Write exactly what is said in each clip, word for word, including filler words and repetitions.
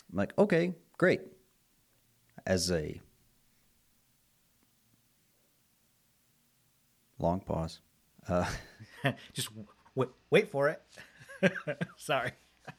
I'm like, okay, great. As a long pause. Uh, Just w- wait for it. Sorry.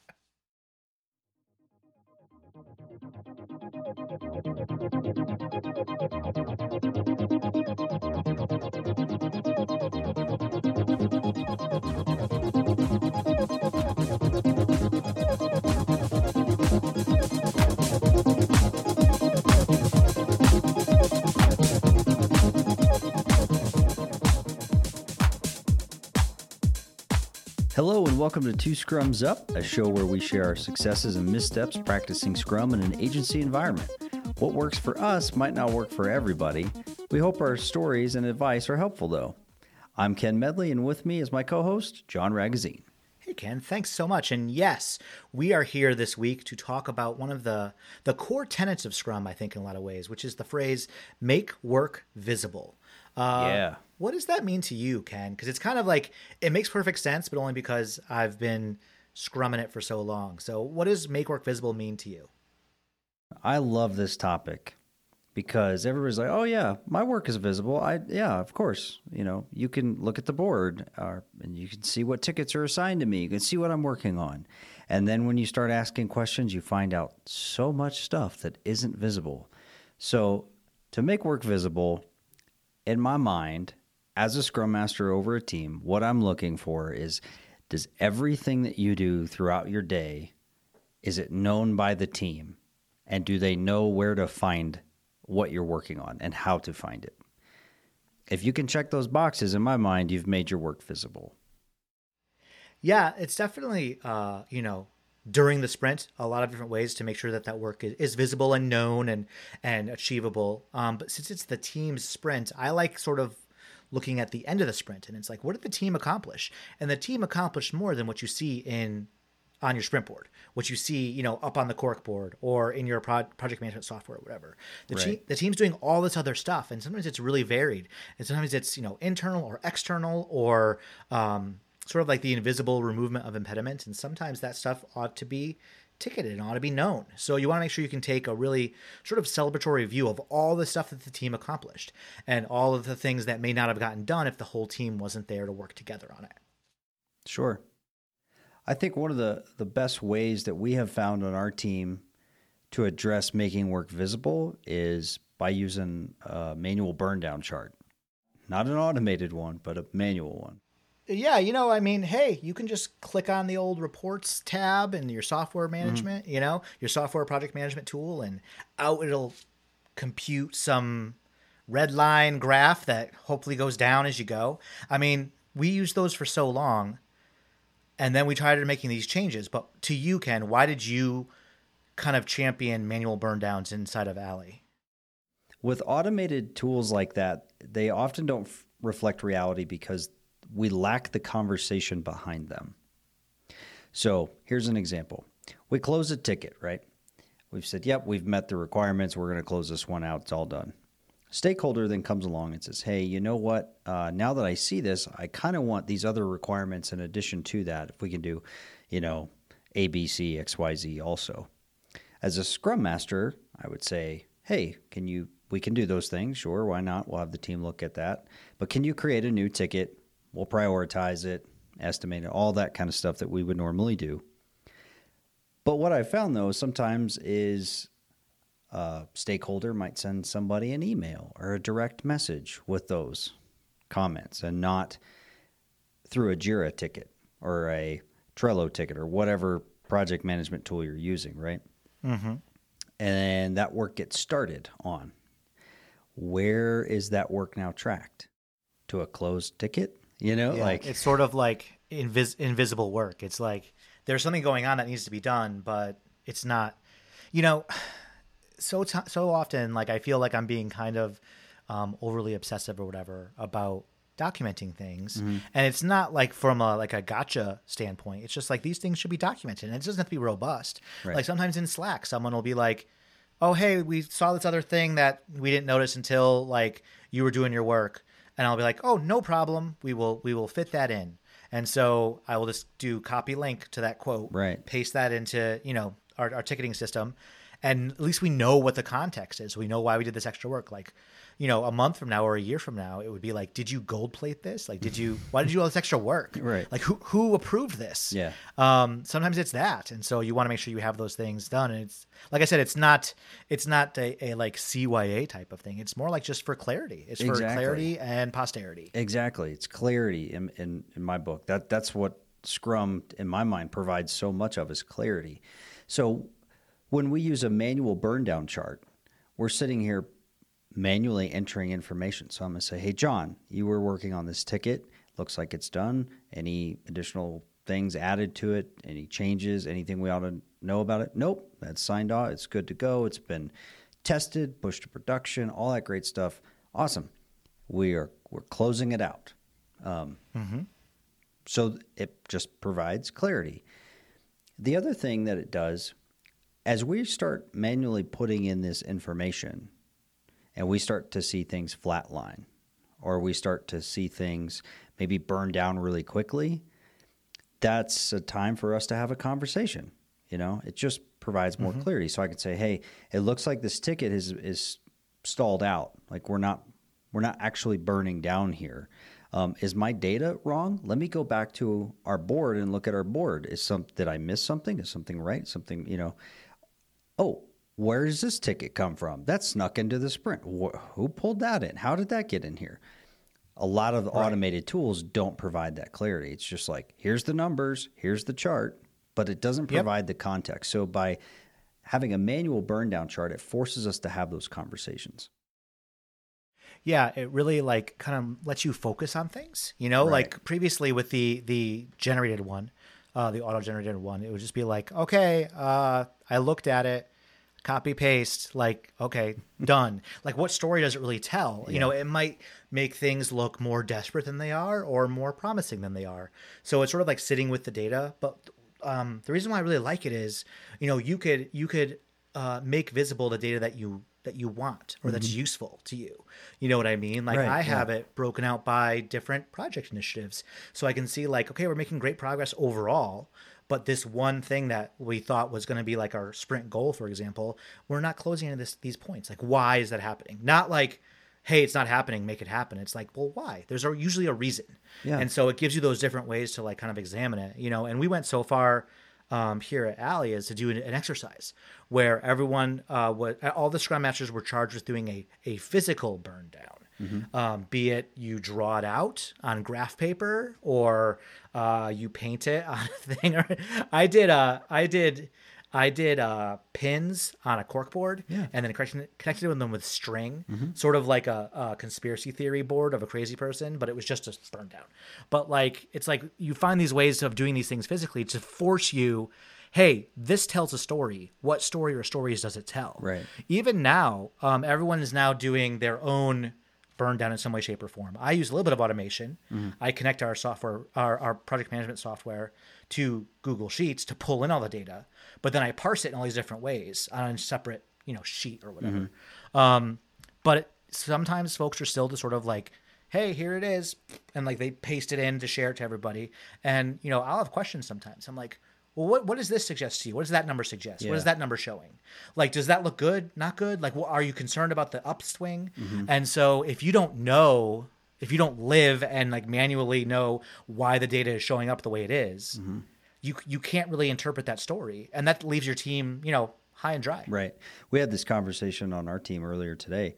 Hello and welcome to Two Scrums Up, a show where we share our successes and missteps practicing Scrum in an agency environment. What works for us might not work for everybody. We hope our stories and advice are helpful, though. I'm Ken Medley, and with me is my co-host, John Ragazine. Hey, Ken, thanks so much. And yes, we are here this week to talk about one of the, the core tenets of Scrum, I think, in a lot of ways, which is the phrase, make work visible. Uh, yeah. What does that mean to you, Ken? Because it's kind of like, it makes perfect sense, but only because I've been scrumming it for so long. So what does make work visible mean to you? I love this topic because everybody's like, oh, yeah, my work is visible. I Yeah, of course. You know, you can look at the board uh, and you can see what tickets are assigned to me. You can see what I'm working on. And then when you start asking questions, you find out so much stuff that isn't visible. So to make work visible, in my mind, as a Scrum Master over a team, what I'm looking for is, does everything that you do throughout your day, is it known by the team? And do they know where to find what you're working on and how to find it? If you can check those boxes, in my mind, you've made your work visible. Yeah, it's definitely, uh, you know, during the sprint, a lot of different ways to make sure that that work is, is visible and known and, and achievable. Um, but since it's the team's sprint, I like sort of looking at the end of the sprint, and it's like, what did the team accomplish? And the team accomplished more than what you see in on your sprint board, what you see, you know, up on the cork board or in your pro- project management software or whatever. The, Right. te- the team's doing all this other stuff, and sometimes it's really varied, and sometimes it's, you know, internal or external or um, sort of like the invisible removement of impediments, and sometimes that stuff ought to be ticketed and ought to be known. So you want to make sure you can take a really sort of celebratory view of all the stuff that the team accomplished and all of the things that may not have gotten done if the whole team wasn't there to work together on it. Sure. I think one of the, the best ways that we have found on our team to address making work visible is by using a manual burn down chart. Not an automated one, but a manual one. Yeah, you know, I mean, hey, you can just click on the old reports tab in your software management, mm-hmm. you know, your software project management tool, and out it'll compute some red line graph that hopefully goes down as you go. I mean, we used those for so long, and then we tried making these changes. But to you, Ken, why did you kind of champion manual burn downs inside of Alley? With automated tools like that, they often don't f- reflect reality because we lack the conversation behind them. So here's an example. We close a ticket, right? We've said, yep, we've met the requirements. We're going to close this one out. It's all done. Stakeholder then comes along and says, hey, you know what? Uh, now that I see this, I kind of want these other requirements in addition to that. If we can do, you know, A, B, C, X, Y, Z also. As a Scrum Master, I would say, hey, can you, we can do those things. Sure, why not? We'll have the team look at that. But can you create a new ticket? We'll prioritize it, estimate it, all that kind of stuff that we would normally do. But what I found, though, sometimes is a stakeholder might send somebody an email or a direct message with those comments and not through a Jira ticket or a Trello ticket or whatever project management tool you're using, right? Mm-hmm. And that work gets started on. Where is that work now tracked? To a closed ticket? You know, yeah, like it's sort of like invis- invisible work. It's like there's something going on that needs to be done, but it's not, you know, so, t- so often, like, I feel like I'm being kind of um, overly obsessive or whatever about documenting things. Mm-hmm. And it's not like from a, like a gotcha standpoint. It's just like, these things should be documented and it doesn't have to be robust. Right. Like sometimes in Slack, someone will be like, oh, hey, we saw this other thing that we didn't notice until like you were doing your work. And I'll be like, oh, no problem. We will we will fit that in. And so I will just do copy link to that quote, right. paste that into, you know, our, our ticketing system, and at least we know what the context is. We know why we did this extra work. Like, you know, a month from now or a year from now, it would be like, did you gold plate this? Like, did you, why did you do all this extra work? Right. Like who, who approved this? Yeah. Um, sometimes it's that. And so you want to make sure you have those things done. And it's, like I said, it's not, it's not a, a like C Y A type of thing. It's more like just for clarity. It's for Exactly. clarity and posterity. Exactly. It's clarity in, in, in my book. That that's what Scrum, in my mind, provides so much of, is clarity. So when we use a manual burn down chart, we're sitting here manually entering information. So I'm going to say, hey, John, you were working on this ticket. Looks like it's done. Any additional things added to it? Any changes? Anything we ought to know about it? Nope. That's signed off. It's good to go. It's been tested, pushed to production, all that great stuff. Awesome. We are, we're closing it out. Um, mm-hmm. So it just provides clarity. The other thing that it does, as we start manually putting in this information and we start to see things flatline, or we start to see things maybe burn down really quickly, that's a time for us to have a conversation. You know, it just provides more mm-hmm. clarity. So I could say, hey, it looks like this ticket is is stalled out. Like we're not we're not actually burning down here. Um, is my data wrong? Let me go back to our board and look at our board. Is some did I miss something? Is something right? Something, you know, oh, where does this ticket come from? That snuck into the sprint. Wh- who pulled that in? How did that get in here? A lot of the right. automated tools don't provide that clarity. It's just like, here's the numbers, here's the chart, but it doesn't provide yep. the context. So by having a manual burn down chart, it forces us to have those conversations. Yeah, it really like kind of lets you focus on things, you know, right. like previously with the, the generated one, uh, the auto generated one, it would just be like, okay, uh, I looked at it, copy paste, like, okay, done. Like what story does it really tell? Yeah. You know, it might make things look more desperate than they are or more promising than they are. So it's sort of like sitting with the data. But um, the reason why I really like it is, you know, you could, you could uh, make visible the data that you, that you want or mm-hmm. that's useful to you. You know what I mean? Like right, I have yeah. it broken out by different project initiatives. So I can see like, okay, we're making great progress overall, but this one thing that we thought was going to be like our sprint goal, for example, we're not closing in this, these points. Like, why is that happening? Not like, hey, it's not happening, make it happen. It's like, well, why? There's a, usually a reason. Yeah. And so it gives you those different ways to like kind of examine it, you know, and we went so far um, here at Alley as to do an, an exercise where everyone, uh, what all the Scrum Masters were charged with doing a, a physical burn down. Mm-hmm. Um, be it you draw it out on graph paper or uh, you paint it on a thing. I did, uh, I did, I did uh, pins on a corkboard yeah. and then connected, connected them with string, mm-hmm. sort of like a, a conspiracy theory board of a crazy person, but it was just a burn down. But like, it's like you find these ways of doing these things physically to force you, hey, this tells a story. What story or stories does it tell? Right. Even now, um, everyone is now doing their own burn down in some way, shape, or form. I use a little bit of automation. Mm-hmm. I connect our software, our, our project management software to Google Sheets to pull in all the data, but then I parse it in all these different ways on a separate, you know, sheet or whatever. Mm-hmm. Um, but it, sometimes folks are still just sort of like, hey, here it is. And like they paste it in to share it to everybody. And, you know, I'll have questions sometimes. I'm like, well, what, what does this suggest to you? What does that number suggest? Yeah. What is that number showing? Like, does that look good? Not good? Like, well, are you concerned about the upswing? Mm-hmm. And so if you don't know, if you don't live and like manually know why the data is showing up the way it is, mm-hmm. you you can't really interpret that story. And that leaves your team, you know, high and dry. Right. We had this conversation on our team earlier today.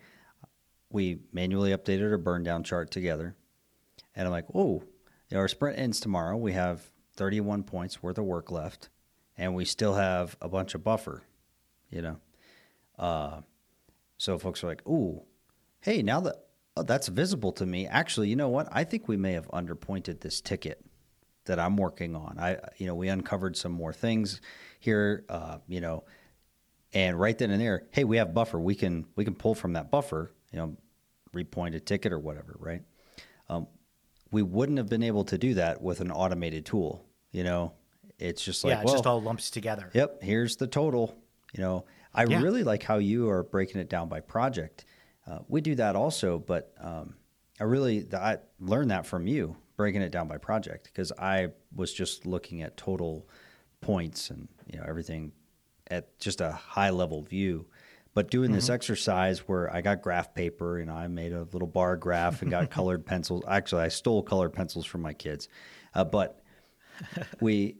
We manually updated a burn down chart together. And I'm like, oh, you know, our sprint ends tomorrow. We have thirty-one points worth of work left, and we still have a bunch of buffer, you know. Uh, so folks are like, ooh, hey, now that oh, that's visible to me, actually, you know what? I think we may have underpointed this ticket that I'm working on. I, you know, we uncovered some more things here, uh, you know, and right then and there, hey, we have buffer. We can we can pull from that buffer, you know, repoint a ticket or whatever, right? Um, we wouldn't have been able to do that with an automated tool. You know, it's just like, yeah, it well, just all lumps together. Yep. Here's the total. You know, I yeah. really like how you are breaking it down by project. Uh, we do that also, but um, I really, I learned that from you, breaking it down by project, because I was just looking at total points and, you know, everything at just a high level view. But doing mm-hmm. this exercise where I got graph paper and I made a little bar graph and got colored pencils. Actually, I stole colored pencils from my kids. Uh, but we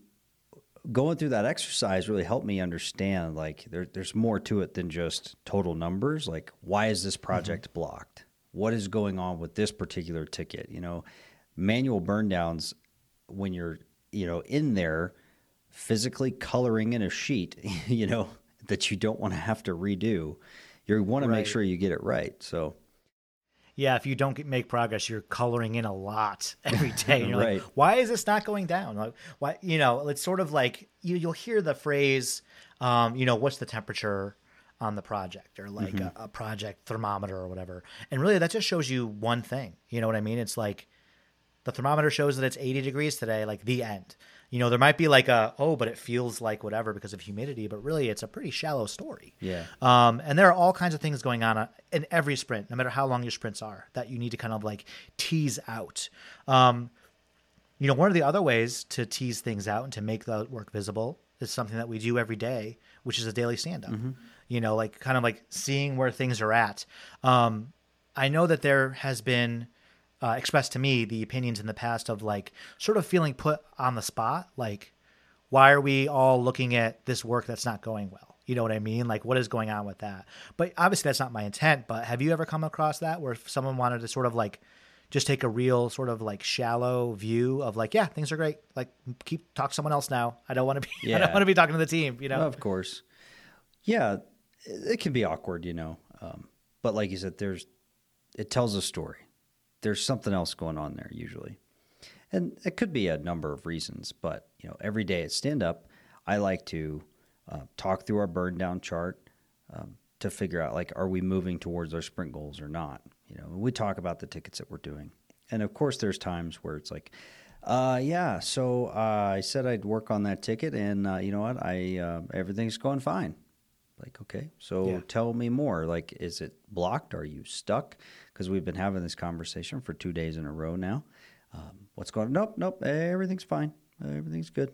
going through that exercise really helped me understand like there, there's more to it than just total numbers. Like, why is this project mm-hmm. blocked? What is going on with this particular ticket? You know, manual burn downs, when you're, you know, in there physically coloring in a sheet, you know, that you don't want to have to redo. You want to right. make sure you get it right. So, yeah, if you don't get, make progress, you're coloring in a lot every day. And you're right. like, why is this not going down? Like, why? You know, it's sort of like you, you'll hear the phrase, um, you know, what's the temperature on the project, or like mm-hmm. a, a project thermometer or whatever. And really, that just shows you one thing. You know what I mean? It's like the thermometer shows that it's eighty degrees today, like the end. You know, there might be like a, oh, but it feels like whatever because of humidity, but really it's a pretty shallow story. Yeah. Um, and there are all kinds of things going on in every sprint, no matter how long your sprints are, that you need to kind of like tease out. Um, you know, one of the other ways to tease things out and to make the work visible is something that we do every day, which is a daily stand-up. Mm-hmm. You know, like kind of like seeing where things are at. Um, I know that there has been Uh, expressed to me the opinions in the past of like sort of feeling put on the spot. Like, why are we all looking at this work that's not going well? You know what I mean? Like, what is going on with that? But obviously that's not my intent, but have you ever come across that where if someone wanted to sort of like just take a real sort of like shallow view of like, yeah, things are great. Like keep talk to someone else now. I don't want to be, yeah. I don't want to be talking to the team, you know? Of course. Yeah. It can be awkward, you know? Um, but like you said, there's, it tells a story. There's something else going on there usually. And it could be a number of reasons, but you know, every day at stand up, I like to uh, talk through our burn down chart um, to figure out like, are we moving towards our sprint goals or not? You know, we talk about the tickets that we're doing. And of course there's times where it's like, uh, yeah, so uh, I said I'd work on that ticket and uh, you know what? I, uh, everything's going fine. Like, okay, so yeah. tell me more. Like, is it blocked? Are you stuck? Because we've been having this conversation for two days in a row now. Um, what's going on? Nope, nope, everything's fine. Everything's good.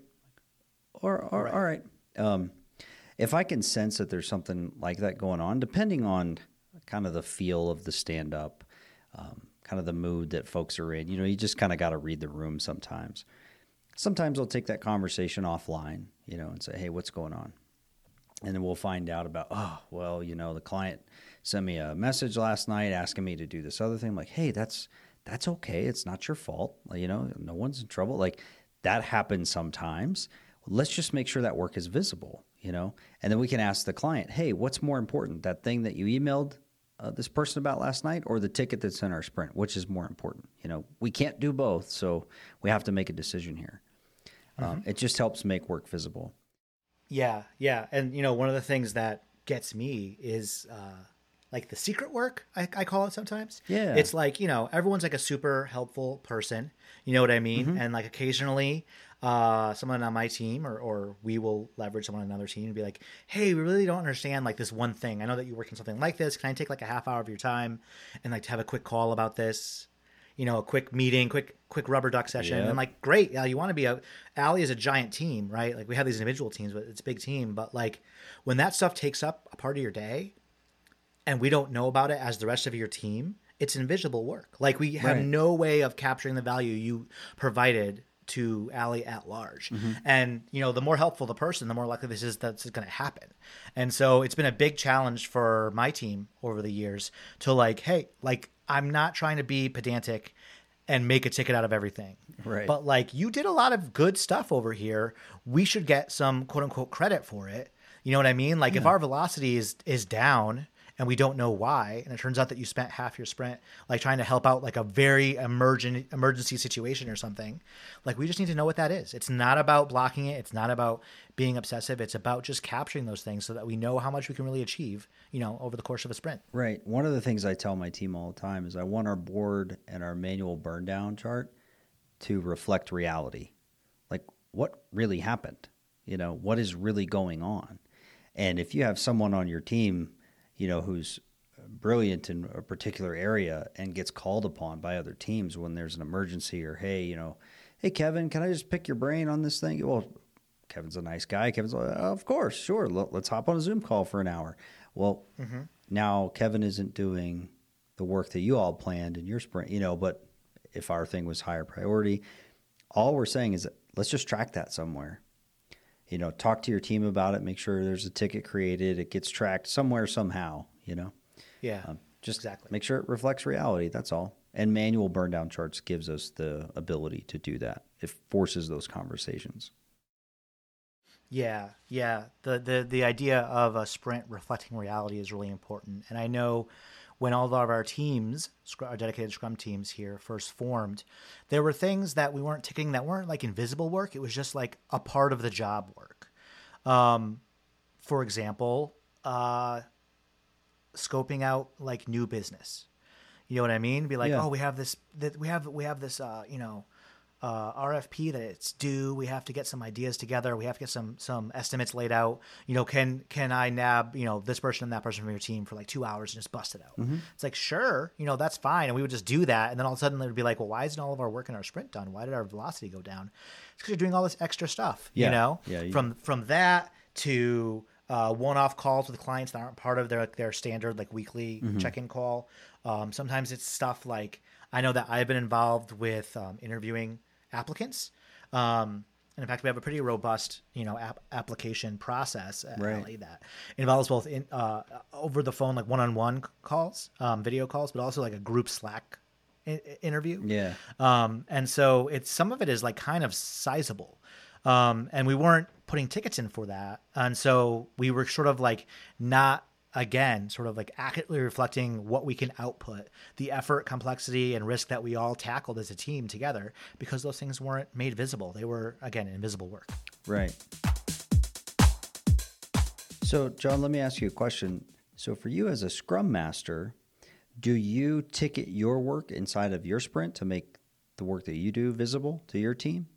Or, or right. all right. Um, if I can sense that there's something like that going on, depending on kind of the feel of the stand-up, um, kind of the mood that folks are in, you know, you just kind of got to read the room sometimes. Sometimes I'll take that conversation offline, you know, and say, hey, what's going on? And then we'll find out about, oh, well, you know, the client sent me a message last night asking me to do this other thing. I'm like, hey, that's that's okay. It's not your fault. You know, no one's in trouble. Like, that happens sometimes. Let's just make sure that work is visible, you know? And then we can ask the client, hey, what's more important, that thing that you emailed uh, this person about last night or the ticket that's in our sprint? Which is more important? You know, we can't do both, so we have to make a decision here. Mm-hmm. Um, it just helps make work visible. Yeah, yeah. And, you know, one of the things that gets me is uh, like the secret work, I, I call it sometimes. Yeah. It's like, you know, everyone's like a super helpful person. You know what I mean? Mm-hmm. And like occasionally uh, someone on my team or, or we will leverage someone on another team and be like, hey, we really don't understand like this one thing. I know that you work on something like this. Can I take like a half hour of your time and like to have a quick call about this? You know, a quick meeting, quick, quick rubber duck session. Yep. And like, great. Yeah, you want to be a, Allie is a giant team, right? Like we have these individual teams, but it's a big team. But like when that stuff takes up a part of your day and we don't know about it as the rest of your team, it's invisible work. Like we have right. no way of capturing the value you provided to Allie at large. Mm-hmm. And, you know, the more helpful the person, the more likely this is that's going to happen. And so it's been a big challenge for my team over the years to like, hey, like, I'm not trying to be pedantic and make a ticket out of everything. Right. But like you did a lot of good stuff over here. We should get some quote unquote credit for it. You know what I mean? Like yeah. if our velocity is, is down and we don't know why, and it turns out that you spent half your sprint like trying to help out like a very emergent emergency situation or something, like we just need to know what that is. It's not about blocking it. It's not about being obsessive. It's about just capturing those things so that we know how much we can really achieve, you know, over the course of a sprint. Right. One of the things I tell my team all the time is I want our board and our manual burn down chart to reflect reality. Like what really happened, you know, what is really going on. And if you have someone on your team, you know, who's brilliant in a particular area and gets called upon by other teams when there's an emergency or, hey, you know, hey, Kevin, can I just pick your brain on this thing? Well, Kevin's a nice guy. Kevin's like, oh, of course, sure. Let, let's hop on a Zoom call for an hour. Well, mm-hmm. now Kevin isn't doing the work that you all planned in your sprint, you know, but if our thing was higher priority, all we're saying is that let's just track that somewhere. You know, talk to your team about it. Make sure there's a ticket created. It gets tracked somewhere, somehow, you know? Yeah, um, just exactly. Make sure it reflects reality. That's all. And manual burn down charts gives us the ability to do that. It forces those conversations. Yeah, yeah. The, the, the idea of a sprint reflecting reality is really important. And I know when all of our teams, our dedicated Scrum teams here first formed, there were things that we weren't ticking that weren't like invisible work. It was just like a part of the job work. Um, for example, uh, scoping out like new business. You know what I mean? Be like, yeah. oh, we have this, that we have, we have this, uh, you know, uh, R F P that it's due. We have to get some ideas together. We have to get some some estimates laid out. You know, can can I nab you know this person and that person from your team for like two hours and just bust it out? Mm-hmm. It's like, sure, you know, that's fine, and we would just do that. And then all of a sudden, it would be like, well, why isn't all of our work in our sprint done? Why did our velocity go down? It's because you're doing all this extra stuff. Yeah. You know, yeah, yeah. from from that to uh, one-off calls with clients that aren't part of their their standard like weekly mm-hmm. check-in call. Um, sometimes it's stuff like I know that I've been involved with um, interviewing applicants. Um, and in fact, we have a pretty robust, you know, app application process at right. Ally that involves both in, uh, over the phone, like one-on-one calls, um, video calls, but also like a group Slack I interview. Yeah. Um, and so it's, some of it is like kind of sizable. Um, and we weren't putting tickets in for that. And so we were sort of like not, again, sort of like accurately reflecting what we can output, the effort, complexity, and risk that we all tackled as a team together, because those things weren't made visible. They were, again, invisible work. Right. So, John, let me ask you a question. So for you as a Scrum Master, do you ticket your work inside of your sprint to make the work that you do visible to your team?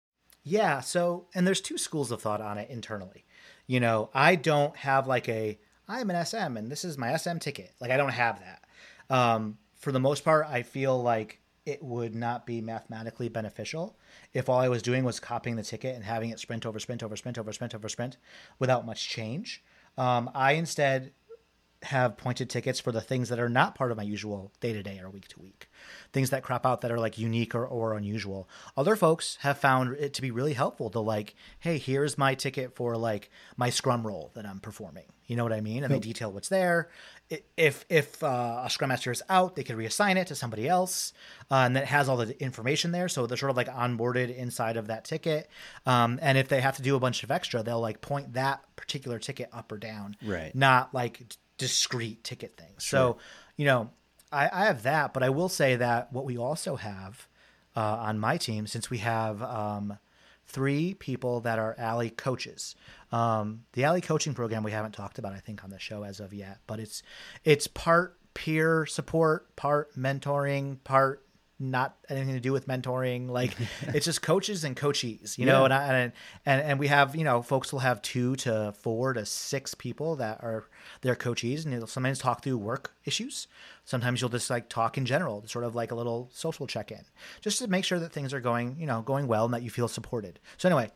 Yeah. So, and there's two schools of thought on it internally. You know, I don't have like a, I'm an S M and this is my S M ticket. Like I don't have that. Um, for the most part, I feel like it would not be mathematically beneficial if all I was doing was copying the ticket and having it sprint over sprint over sprint over sprint over sprint without much change. Um, I instead have pointed tickets for the things that are not part of my usual day-to-day or week-to-week, things that crop out that are like unique or, or unusual. Other folks have found it to be really helpful to like, hey, here's my ticket for like my Scrum role that I'm performing. You know what I mean? And they detail what's there. If if uh, a Scrum Master is out, they could reassign it to somebody else, uh, and that has all the information there. So they're sort of like onboarded inside of that ticket. Um, and if they have to do a bunch of extra, they'll like point that particular ticket up or down, right? Not like discrete ticket things. Sure. So, you know, I, I have that, but I will say that what we also have uh, on my team, since we have um, three people that are Ally coaches. Um, the Ally coaching program we haven't talked about, I think, on the show as of yet, but it's it's part peer support, part mentoring, part not anything to do with mentoring. Like it's just coaches and coachees, you know, yeah. and, I, and, and, and we have, you know, folks will have two to four to six people that are their coachees, and you'll sometimes talk through work issues. Sometimes you'll just like talk in general, sort of like a little social check-in, just to make sure that things are going, you know, going well and that you feel supported. So anyway,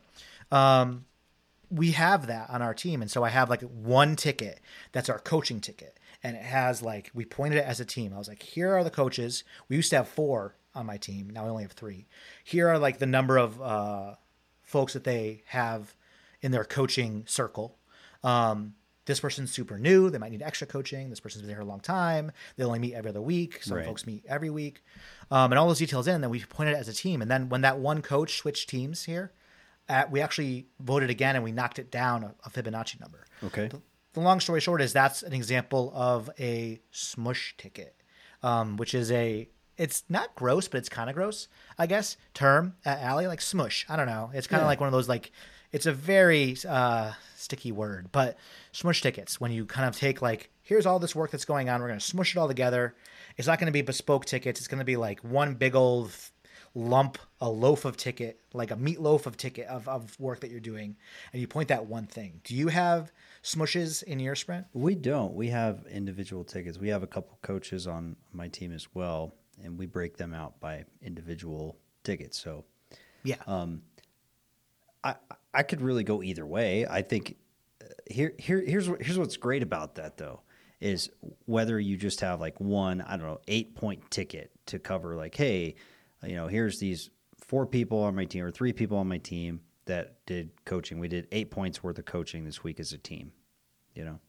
um, we have that on our team. And so I have like one ticket that's our coaching ticket. And it has like, we pointed it as a team. I was like, here are the coaches. We used to have four on my team. Now we only have three. Here are like the number of uh, folks that they have in their coaching circle. Um, this person's super new. They might need extra coaching. This person's been there a long time. They only meet every other week. Some right. folks meet every week. Um, and all those details in, and then we pointed it as a team. And then when that one coach switched teams here, at, we actually voted again and we knocked it down a, a Fibonacci number. Okay. The, The long story short is that's an example of a smush ticket, um, which is a, it's not gross, but it's kind of gross, I guess, term at Ally, like smush. I don't know. It's kind of yeah. like one of those, like, it's a very uh, sticky word, but smush tickets, when you kind of take like, here's all this work that's going on. We're going to smush it all together. It's not going to be bespoke tickets. It's going to be like one big old lump, a loaf of ticket, like a meatloaf of ticket of, of work that you're doing. And you point that one thing. Do you have smushes in your sprint? We don't. We have individual tickets. We have a couple coaches on my team as well, and we break them out by individual tickets. So, yeah. Um, I I could really go either way. I think uh, here here here's what here's what's great about that though is whether you just have like one, I don't know, eight point ticket to cover like, hey, you know, here's these four people on my team or three people on my team that did coaching. We did eight points worth of coaching this week as a team, you know,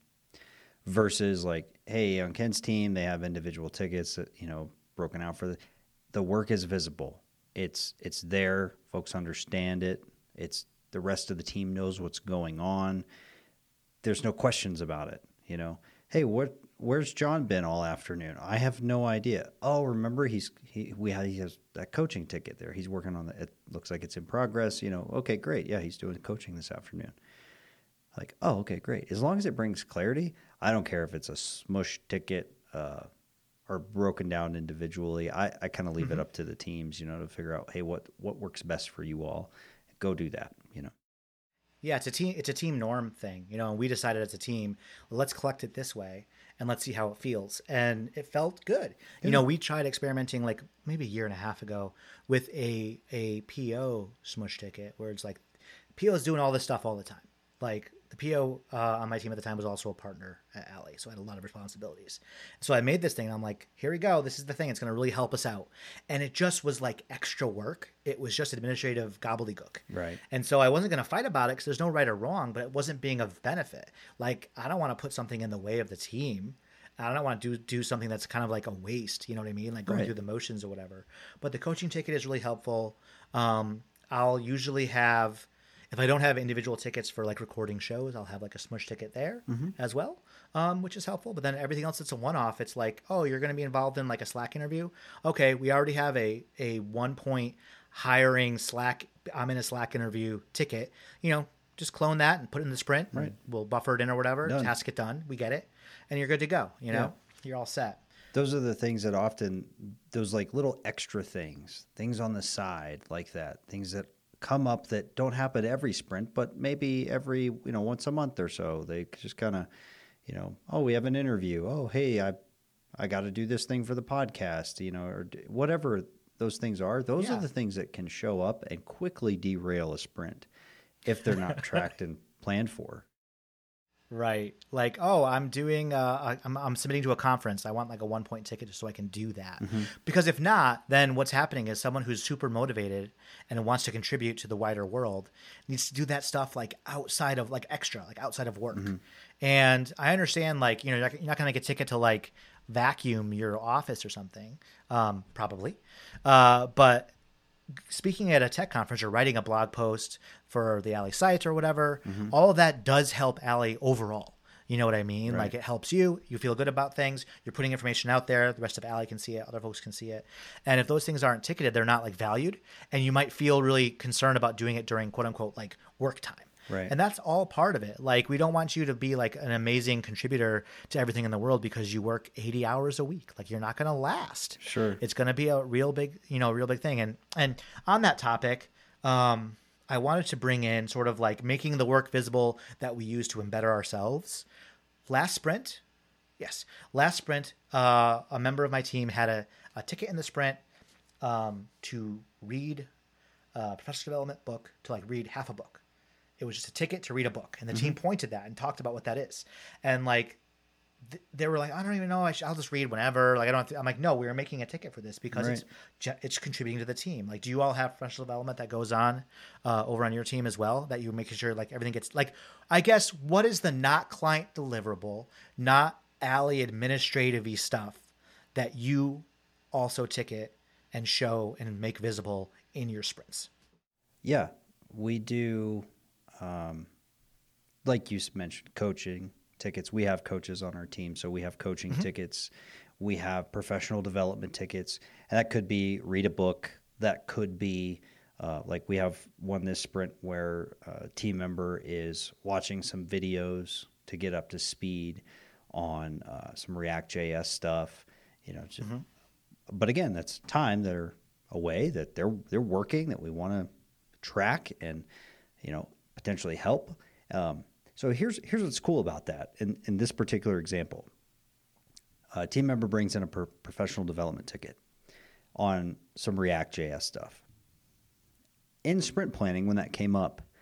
versus like, hey, on Ken's team, they have individual tickets that, you know, broken out for the, the work is visible. It's, it's there. Folks understand it. It's the rest of the team knows what's going on. There's no questions about it, you know. Hey, what? Where's John been all afternoon? I have no idea. Oh, remember he's he we had he has that coaching ticket there. He's working on the. It looks like it's in progress. You know. Okay, great. Yeah, he's doing coaching this afternoon. Like, oh, okay, great. As long as it brings clarity, I don't care if it's a smush ticket uh, or broken down individually. I, I kind of leave mm-hmm. it up to the teams, you know, to figure out, hey, what what works best for you all. Go do that, you know. Yeah, it's a team. It's a team norm thing, you know. And we decided as a team, well, let's collect it this way, and let's see how it feels. And it felt good. Yeah. You know, we tried experimenting like maybe a year and a half ago with a a P O smush ticket, where it's like P O is doing all this stuff all the time. Like the P O uh, on my team at the time was also a partner at Alley, so I had a lot of responsibilities. So I made this thing, and I'm like, here we go. This is the thing. It's going to really help us out. And it just was like extra work. It was just administrative gobbledygook. Right. And so I wasn't going to fight about it because there's no right or wrong, but it wasn't being of benefit. Like, I don't want to put something in the way of the team. I don't want to do do something that's kind of like a waste. You know what I mean? Like going right. through the motions or whatever. But the coaching ticket is really helpful. Um, I'll usually have... If I don't have individual tickets for like recording shows, I'll have like a smush ticket there mm-hmm. as well, um, which is helpful. But then everything else that's a one-off, it's like, oh, you're going to be involved in like a Slack interview. Okay, we already have a a one-point hiring Slack, I'm in a Slack interview ticket. You know, just clone that and put it in the sprint. Right. We'll buffer it in or whatever. Done. Task it done. We get it. And you're good to go. You know, yeah. You're all set. Those are the things that often, those like little extra things, things on the side like that, things that come up that don't happen every sprint, but maybe every, you know, once a month or so. They just kind of, you know, oh, we have an interview. Oh, hey, I I got to do this thing for the podcast, you know, or whatever those things are. Those yeah. are the things that can show up and quickly derail a sprint if they're not tracked and planned for. Right. Like, oh, I'm doing, uh, I'm, I'm submitting to a conference. I want like a one point ticket just so I can do that. Mm-hmm. Because if not, then what's happening is someone who's super motivated and wants to contribute to the wider world needs to do that stuff like outside of like extra, like outside of work. Mm-hmm. And I understand like, you know, you're not, not going to get a ticket to like vacuum your office or something, um, probably. Uh, but speaking at a tech conference or writing a blog post for the Alley site or whatever, mm-hmm. all of that does help Alley overall. You know what I mean? Right. Like it helps you. You feel good about things. You're putting information out there. The rest of Alley can see it. Other folks can see it. And if those things aren't ticketed, they're not like valued. And you might feel really concerned about doing it during quote unquote like work time. Right. And that's all part of it. Like we don't want you to be like an amazing contributor to everything in the world because you work eighty hours a week. Like you're not going to last. Sure. It's going to be a real big, you know, real big thing. And, and on that topic, um, I wanted to bring in sort of like making the work visible that we use to embed ourselves. Last sprint. Yes. Last sprint, uh, a member of my team had a, a ticket in the sprint, um, to read a professional development book, to like read half a book. It was just a ticket to read a book. And the mm-hmm. team pointed that and talked about what that is. And like, th- they were like, I don't even know. I sh- I'll just read whenever. Like, I don't have to. I'm like, no, we were making a ticket for this because right. it's, it's contributing to the team. Like, do you all have professional development that goes on uh, over on your team as well? That you're making sure like everything gets like, I guess, what is the not client deliverable, not Alley administrative-y stuff that you also ticket and show and make visible in your sprints? Yeah, we do. Um, like you mentioned, coaching tickets. We have coaches on our team, so we have coaching mm-hmm. tickets. We have professional development tickets, and that could be read a book. That could be uh, like we have one this sprint where a team member is watching some videos to get up to speed on uh, some React.js stuff. You know, just, mm-hmm. but again, that's time that are away that they're they're working that we want to track and you know. potentially help. Um, so here's here's what's cool about that. In, in this particular example, a team member brings in a per- professional development ticket on some React.js stuff. In sprint planning, when that came up,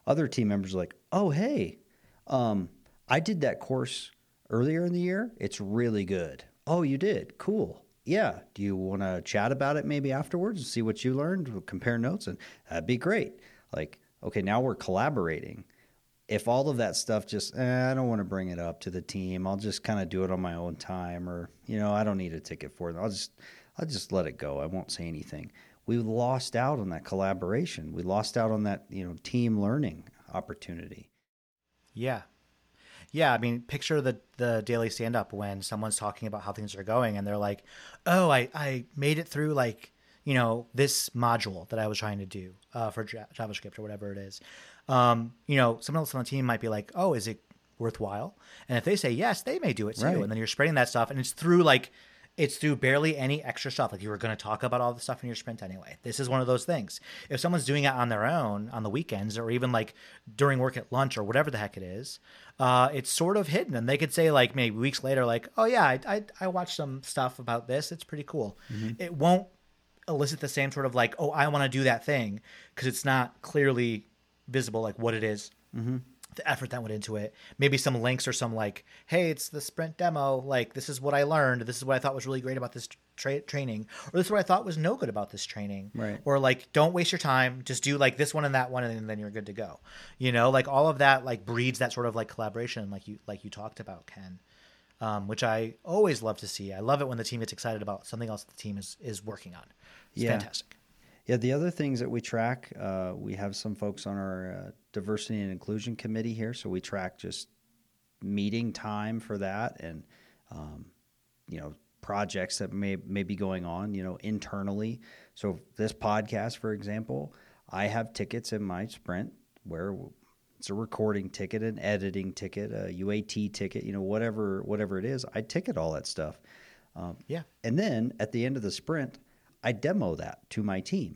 other team members are like, oh, hey, um, I did that course earlier in the year. It's really good. Oh, you did? Cool. Yeah. Do you want to chat about it maybe afterwards and see what you learned? We'll compare notes, and that'd be great. Like, okay, now we're collaborating. If all of that stuff just, eh, I don't want to bring it up to the team. I'll just kind of do it on my own time, or, you know, I don't need a ticket for it. I'll just, I'll just let it go. I won't say anything. We lost out on that collaboration. We lost out on that, you know, team learning opportunity. Yeah. Yeah, I mean, picture the the daily stand-up when someone's talking about how things are going and they're like, oh, I, I made it through, like, you know, this module that I was trying to do uh, for JavaScript or whatever it is. Um, you know, someone else on the team might be like, oh, is it worthwhile? And if they say yes, they may do it too. Right. And then you're spreading that stuff, and it's through like, it's through barely any extra stuff. Like, you were going to talk about all the stuff in your sprint anyway. This is one of those things. If someone's doing it on their own on the weekends, or even like during work at lunch or whatever the heck it is, uh, it's sort of hidden. And they could say like maybe weeks later, like, oh yeah, I, I, I watched some stuff about this. It's pretty cool. Mm-hmm. It won't elicit the same sort of like, oh, I want to do that thing, because it's not clearly visible, like what it is. Mm-hmm. The effort that went into it, maybe some links or some like, hey, it's the sprint demo. Like, this is what I learned. This is what I thought was really great about this tra- training, or this is what I thought was no good about this training. Right. Or like, don't waste your time. Just do like this one and that one, and then you're good to go. You know, like all of that like breeds that sort of like collaboration, like you like you talked about, Ken, um, which I always love to see. I love it when the team gets excited about something else the team is is working on. It's yeah. fantastic. Yeah, the other things that we track, uh, we have some folks on our uh, diversity and inclusion committee here, so we track just meeting time for that, and um, you know, projects that may may be going on, you know, internally. So this podcast, for example, I have tickets in my sprint where it's a recording ticket, an editing ticket, a U A T ticket, you know, whatever whatever it is. I ticket all that stuff. Um, yeah, and then at the end of the sprint, I demo that to my team.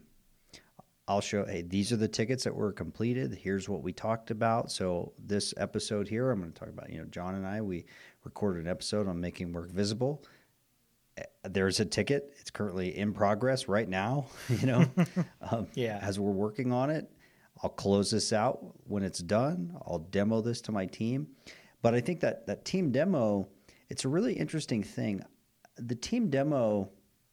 I'll show, hey, these are the tickets that were completed. Here's what we talked about. So this episode here, I'm going to talk about, you know, John and I, we recorded an episode on making work visible. There's a ticket. It's currently in progress right now, you know, um, yeah. as we're working on it. I'll close this out when it's done. I'll demo this to my team. But I think that that team demo, it's a really interesting thing. The team demo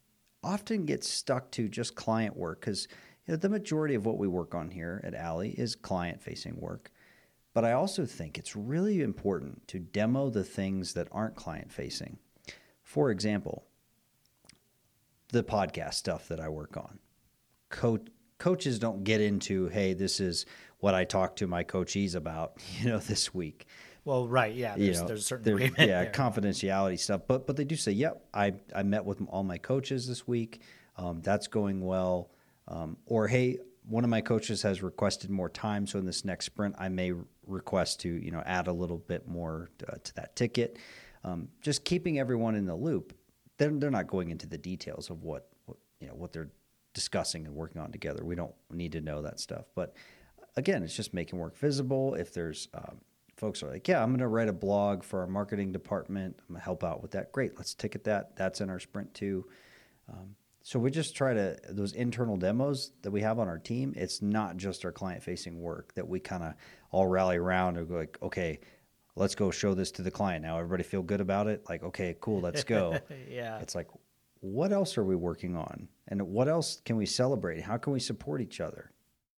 often gets stuck to just client work, because you know, the majority of what we work on here at Alley is client-facing work. But I also think it's really important to demo the things that aren't client-facing. For example, the podcast stuff that I work on. Co- coaches don't get into, hey, this is what I talked to my coachees about, you know, this week. Well, right, yeah. There's, you know, there's a certain agreement yeah, there. Confidentiality stuff. But but they do say, yep, I, I met with all my coaches this week. Um, that's going well. Um, or, hey, one of my coaches has requested more time, so in this next sprint, I may request to, you know, add a little bit more to, uh, to that ticket. Um, just keeping everyone in the loop. They're, they're not going into the details of what, what you know what they're discussing and working on together. We don't need to know that stuff. But again, it's just making work visible. If there's um, folks are like, yeah, I'm going to write a blog for our marketing department. I'm going to help out with that. Great, let's ticket that. That's in our sprint too. Um, so we just try to, those internal demos that we have on our team, it's not just our client-facing work that we kind of all rally around and go like, okay, let's go show this to the client now. Everybody feel good about it? Like, okay, cool, let's go. Yeah. It's like, what else are we working on? And what else can we celebrate? How can we support each other?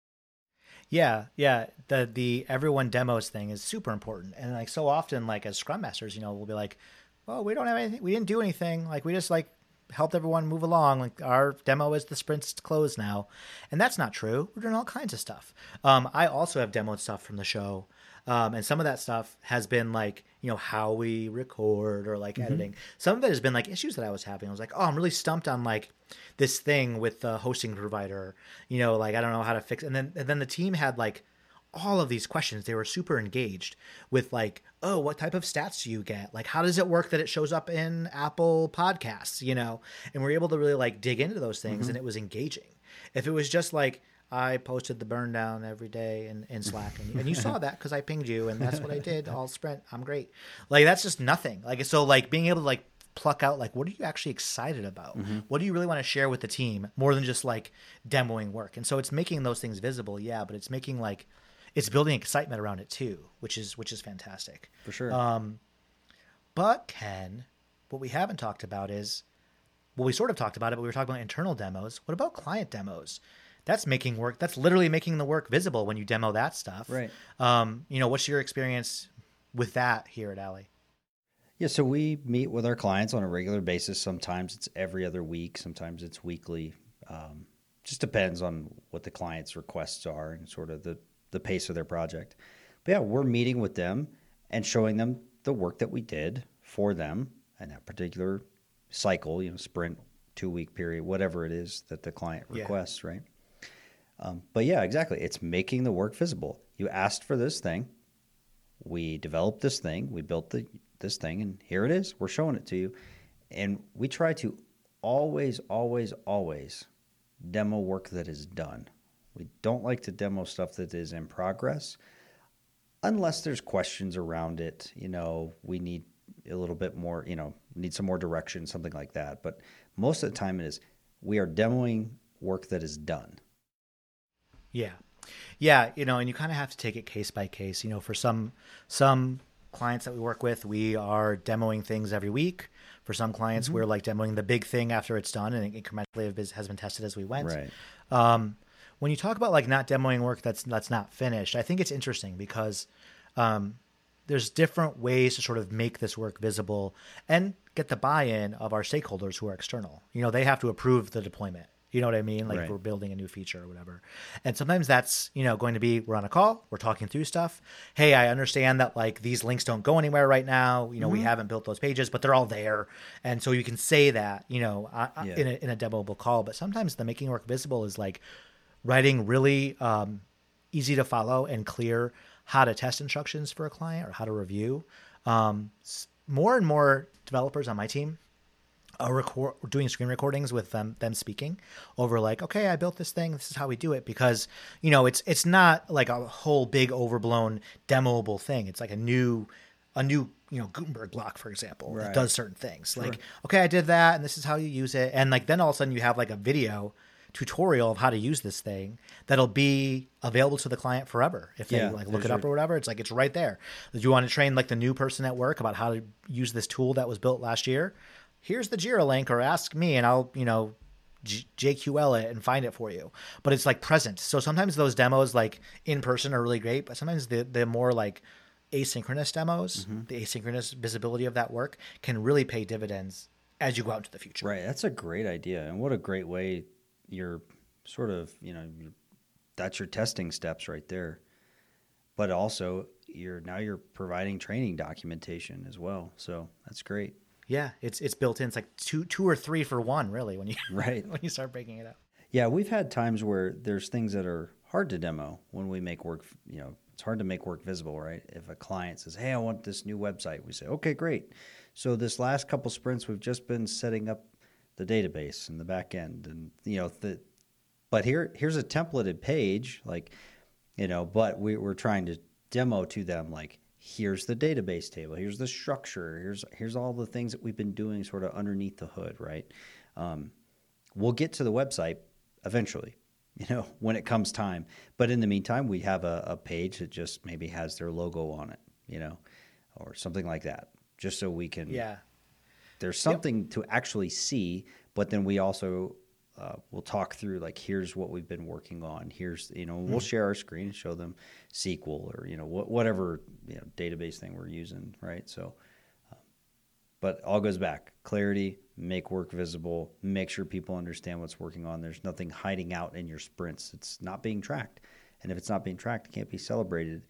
Yeah, yeah. The the everyone demos thing is super important. And like so often, like as Scrum Masters, you know, we'll be like, well, we don't have anything, we didn't do anything. Like we just like helped everyone move along. Like our demo is the sprint's closed now. And that's not true. We're doing all kinds of stuff. Um, I also have demoed stuff from the show. Um, and some of that stuff has been like, you know, how we record or like mm-hmm. editing. Some of it has been like issues that I was having. I was like, oh, I'm really stumped on like this thing with the hosting provider, you know, like I don't know how to fix it. And then, and then the team had like all of these questions. They were super engaged with like, oh, what type of stats do you get? Like, how does it work that it shows up in Apple Podcasts, you know? And we're able to really like dig into those things mm-hmm. and it was engaging. If it was just like, I posted the burn down every day in, in Slack and, and you saw that because I pinged you and that's what I did all sprint. I'm great. Like, that's just nothing. Like, so like being able to like pluck out, like, what are you actually excited about? Mm-hmm. What do you really want to share with the team more than just like demoing work? And so it's making those things visible. Yeah. But it's making like, it's building excitement around it too, which is which is fantastic. For sure. Um, but Ken, what we haven't talked about is, well, we sort of talked about it, but we were talking about internal demos. What about client demos? That's making work. That's literally making the work visible when you demo that stuff. Right. Um, you know, what's your experience with that here at Alley? Yeah, so we meet with our clients on a regular basis. Sometimes it's every other week. Sometimes it's weekly. Um, just depends on what the client's requests are and sort of the, the pace of their project. But yeah, we're meeting with them and showing them the work that we did for them in that particular cycle, you know, sprint, two-week period, whatever it is that the client requests, yeah. right? Um, but yeah, exactly. It's making the work visible. You asked for this thing. We developed this thing. We built the this thing, and here it is. We're showing it to you. And we try to always, always, always demo work that is done. We don't like to demo stuff that is in progress unless there's questions around it. You know, we need a little bit more, you know, need some more direction, something like that. But most of the time it is we are demoing work that is done. Yeah. Yeah. You know, and you kind of have to take it case by case. You know, for some, some clients that we work with, we are demoing things every week. For some clients, mm-hmm. we're like demoing the big thing after it's done and incrementally has been tested as we went. Right. Um, when you talk about like not demoing work that's that's not finished, I think it's interesting because um, there's different ways to sort of make this work visible and get the buy-in of our stakeholders who are external. You know, they have to approve the deployment. You know what I mean? Like right. if we're building a new feature or whatever. And sometimes that's, you know, going to be, we're on a call, we're talking through stuff. Hey, I understand that like these links don't go anywhere right now. You know, mm-hmm. we haven't built those pages, but they're all there. And so you can say that, you know, yeah. in a, in a demoable call. But sometimes the making work visible is like writing really um, easy to follow and clear how to test instructions for a client or how to review. Um, more and more developers on my team are record, doing screen recordings with them, them speaking over like, okay, I built this thing. This is how we do it. Because, you know, it's, it's not like a whole big overblown demoable thing. It's like a new, a new, you know, Gutenberg block, for example, right. that does certain things. Sure. Like, okay, I did that and this is how you use it. And like, then all of a sudden you have like a video tutorial of how to use this thing that'll be available to the client forever. If they yeah, like look it up your... or whatever, it's like, it's right there. Do you want to train like the new person at work about how to use this tool that was built last year? Here's the Jira link, or ask me and I'll, you know, J Q L it and find it for you. But it's like present. So sometimes those demos like in person are really great, but sometimes the, the more like asynchronous demos, mm-hmm. the asynchronous visibility of that work can really pay dividends as you go out into the future. Right. That's a great idea. And what a great way you're sort of, you know, that's your testing steps right there. But also you're now you're providing training documentation as well. So that's great. Yeah, it's it's built in. It's like two two or three for one, really, when you right. when you start breaking it up. Yeah, we've had times where there's things that are hard to demo when we make work, you know, it's hard to make work visible, right? If a client says, hey, I want this new website, we say, okay, great. So this last couple sprints, we've just been setting up the database and the back end. And, you know, the, but here here's a templated page, like, you know, but we, we're trying to demo to them, like, here's the database table. Here's the structure. Here's here's all the things that we've been doing sort of underneath the hood, right? Um, we'll get to the website eventually, you know, when it comes time. But in the meantime, we have a, a page that just maybe has their logo on it, you know, or something like that, just so we can. Yeah. There's something yep. to actually see, but then we also uh, we'll talk through like, here's what we've been working on. Here's, you know, mm-hmm. we'll share our screen and show them S Q L or, you know, wh- whatever, you know, database thing we're using. Right. So, uh, but it all goes back, clarity, make work visible, make sure people understand what's working on. There's nothing hiding out in your sprints. It's not being tracked. And if it's not being tracked, it can't be celebrated.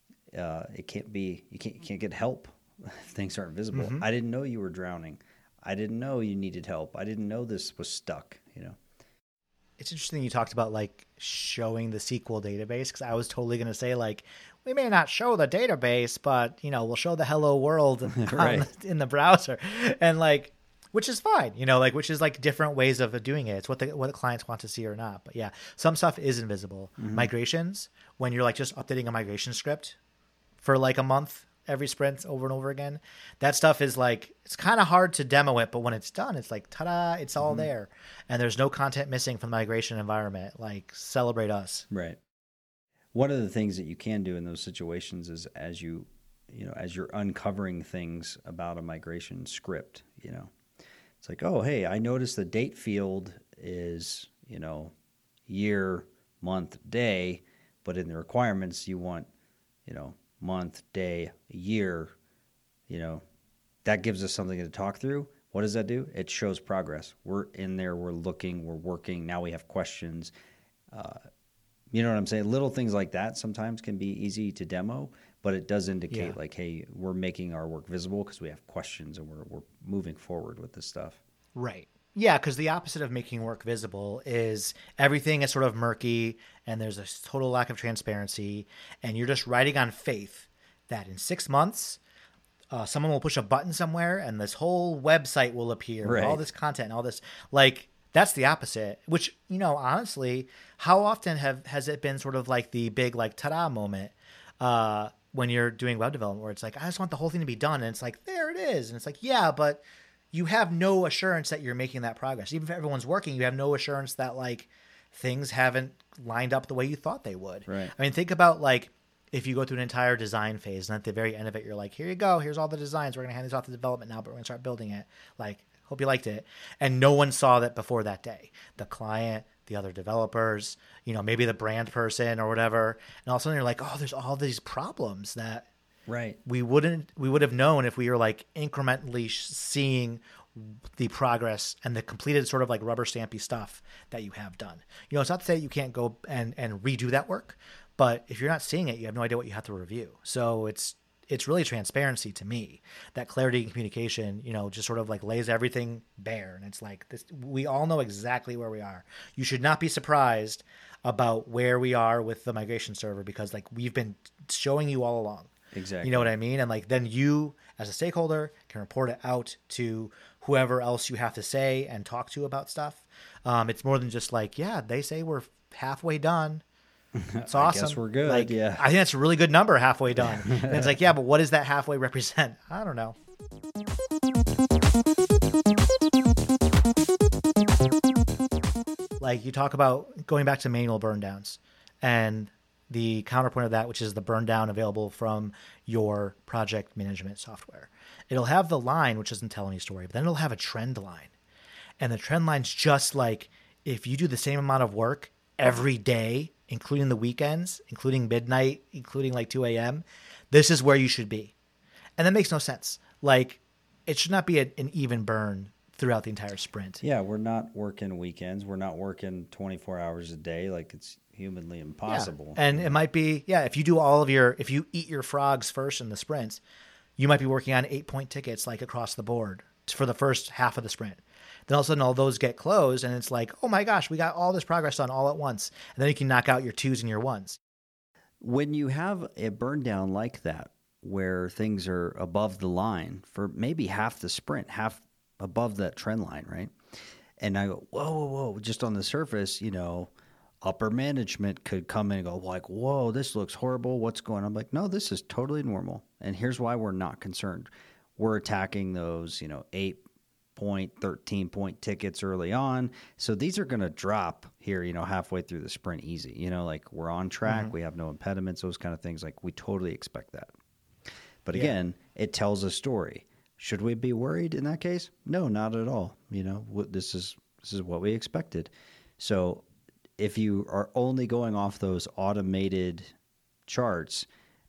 Uh, it can't be, you can't, you can't get help if things aren't visible. Mm-hmm. I didn't know you were drowning. I didn't know you needed help. I didn't know this was stuck, you know? It's interesting you talked about like showing the S Q L database, because I was totally going to say like, we may not show the database, but you know, we'll show the hello world right. on, in the browser, and like, which is fine, you know, like, which is like different ways of doing it. It's what the, what the clients want to see or not. But yeah, some stuff is invisible. Mm-hmm. Migrations, when you're like just updating a migration script for like a month, every sprint over and over again, that stuff is like, it's kind of hard to demo it, but when it's done, it's like, ta-da, it's all mm-hmm. there. And there's no content missing from the migration environment. Like, celebrate us. Right. one of the things that you can do in those situations is as you, you know, as you're uncovering things about a migration script, you know, it's like, oh, hey, I noticed the date field is, you know, year, month, day, but in the requirements you want, you know, month, day, year, you know, that gives us something to talk through. What does that do? It shows progress. We're in there, we're looking, we're working. Now we have questions. Uh, you know what I'm saying? Little things like that sometimes can be easy to demo, but it does indicate Yeah. like, hey, we're making our work visible because we have questions and we're we're moving forward with this stuff. Right. Yeah, because the opposite of making work visible is everything is sort of murky and there's a total lack of transparency, and you're just riding on faith that in six months, uh, someone will push a button somewhere and this whole website will appear with all Right. this content and all this. Like, that's the opposite, which, you know, honestly, how often have has it been sort of like the big, like, ta-da moment uh, when you're doing web development where it's like, I just want the whole thing to be done. And it's like, there it is. And it's like, yeah, but you have no assurance that you're making that progress. Even if everyone's working, you have no assurance that like things haven't lined up the way you thought they would. Right. I mean, think about like if you go through an entire design phase and at the very end of it, you're like, here you go. Here's all the designs. We're going to hand these off to development now, but we're going to start building it. Like, hope you liked it. And no one saw that before that day. The client, the other developers, you know, maybe the brand person or whatever. And all of a sudden you're like, oh, there's all these problems that Right. we wouldn't we would have known if we were like incrementally sh- seeing the progress and the completed sort of like rubber stampy stuff that you have done. You know, it's not to say you can't go and and redo that work, but if you're not seeing it, you have no idea what you have to review. So it's it's really transparency to me. That clarity and communication, you know, just sort of like lays everything bare, and it's like this, we all know exactly where we are. You should not be surprised about where we are with the migration server because like we've been showing you all along. Exactly. You know what I mean? And like then you as a stakeholder can report it out to whoever else you have to say and talk to about stuff. Um, it's more than just like, yeah, they say we're halfway done. It's awesome. I guess we're good. Like, yeah. I think that's a really good number, halfway done. And it's like, yeah, but what does that halfway represent? I don't know. Like you talk about going back to manual burn downs and the counterpoint of that, which is the burn down available from your project management software. It'll have the line, which doesn't tell any story, but then it'll have a trend line. And the trend line's just like, if you do the same amount of work every day, including the weekends, including midnight, including like two a.m., this is where you should be. And that makes no sense. Like, it should not be a, an even burn throughout the entire sprint. Yeah, we're not working weekends. We're not working twenty-four hours a day. Like it's humanly impossible. Yeah. And it might be, yeah, if you do all of your, if you eat your frogs first in the sprint, you might be working on eight point tickets like across the board for the first half of the sprint. Then all of a sudden all those get closed and it's like, oh my gosh, we got all this progress done all at once. And then you can knock out your twos and your ones. When you have a burn down like that, where things are above the line for maybe half the sprint, half above that trend line, right? And I go, whoa, whoa, whoa, just on the surface, you know, upper management could come in and go like, whoa, this looks horrible. What's going on? I'm like, no, this is totally normal. And here's why we're not concerned. We're attacking those, you know, eight point, thirteen point tickets early on. So these are going to drop here, you know, halfway through the sprint easy. You know, like we're on track. Mm-hmm. We have no impediments, those kind of things. Like we totally expect that. But again, yeah. It tells a story. Should we be worried in that case? No, not at all. You know, this is this is what we expected. So if you are only going off those automated charts,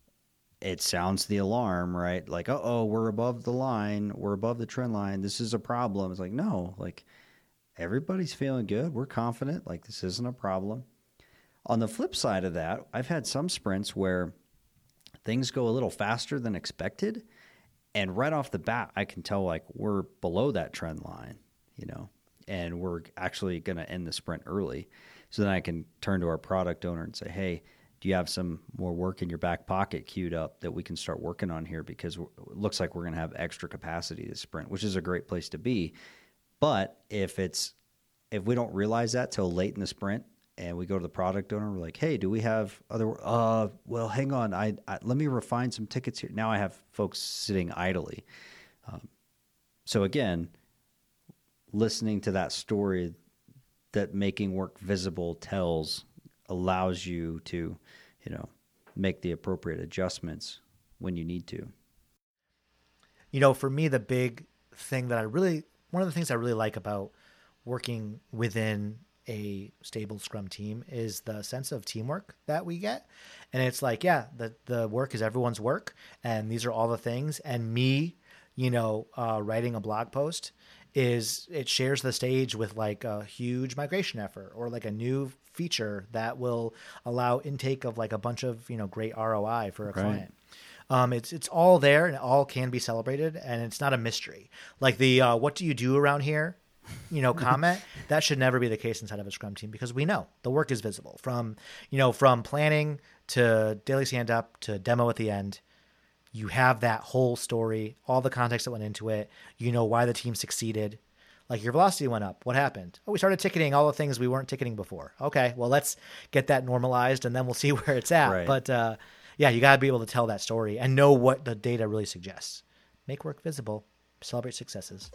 it sounds the alarm, right? Like, uh-oh, we're above the line. We're above the trend line. This is a problem. It's like, no, like everybody's feeling good. We're confident. Like this isn't a problem. On the flip side of that, I've had some sprints where things go a little faster than expected. And right off the bat, I can tell like we're below that trend line, you know, and we're actually going to end the sprint early. So then I can turn to our product owner and say, hey, do you have some more work in your back pocket queued up that we can start working on here? Because it looks like we're going to have extra capacity to sprint, which is a great place to be. But if it's if we don't realize that till late in the sprint, and we go to the product owner, we're like, hey, do we have other, uh, well, hang on. I, I let me refine some tickets here. Now I have folks sitting idly. Um, so again, listening to that story that making work visible tells allows you to, you know, make the appropriate adjustments when you need to. You know, for me, the big thing that I really, one of the things I really like about working within a stable Scrum team is the sense of teamwork that we get. And it's like, yeah, the, the work is everyone's work. And these are all the things. And me, you know, uh, writing a blog post is it shares the stage with like a huge migration effort or like a new feature that will allow intake of like a bunch of, you know, great R O I for a Right. client. Um, it's it's all there and it all can be celebrated, and it's not a mystery. Like the uh, "what do you do around here?" you know, comment, that should never be the case inside of a Scrum team, because we know the work is visible from, you know, from planning to daily stand up to demo at the end. You have that whole story, all the context that went into it. You know why the team succeeded. Like your velocity went up. What happened? Oh, we started ticketing all the things we weren't ticketing before. Okay, well, let's get that normalized and then we'll see where it's at. Right. But uh, yeah, you got to be able to tell that story and know what the data really suggests. Make work visible. Celebrate successes.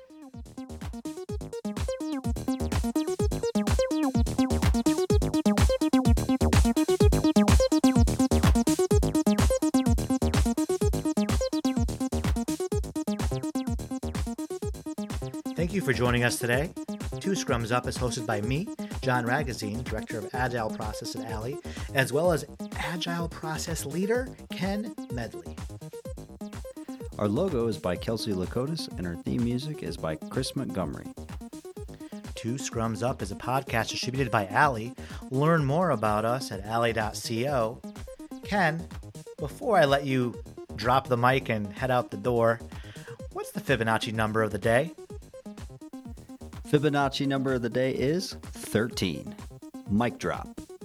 Thank you for joining us today. Two Scrums Up is hosted by me, John Ragazine, Director of Agile Process at Alley, as well as Agile Process Leader, Ken Medley. Our logo is by Kelsey Lakotis, and our theme music is by Chris Montgomery. Two Scrums Up is a podcast distributed by Alley. Learn more about us at alley dot co. Ken, before I let you drop the mic and head out the door, what's the Fibonacci number of the day? Fibonacci number of the day is thirteen. Mic drop.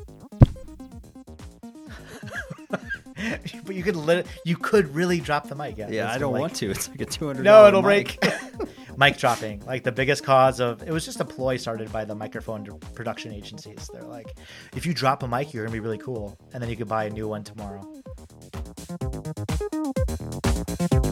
But you could lit- you could really drop the mic. Yeah, Yeah, that's I the don't mic. want to. It's like a two hundred No, dollars it'll mic. break. Mic dropping, like the biggest cause of it was just a ploy started by the microphone production agencies. They're like, if you drop a mic, you're gonna be really cool, and then you could buy a new one tomorrow.